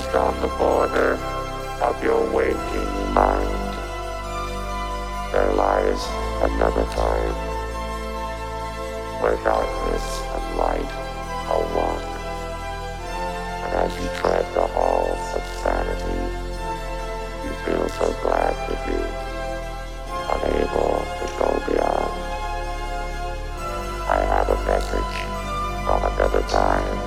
just on the border of your waking mind. There lies another time where darkness and light are one. And as you tread the halls of sanity, you feel so glad to be unable to go beyond. I have a message from another time.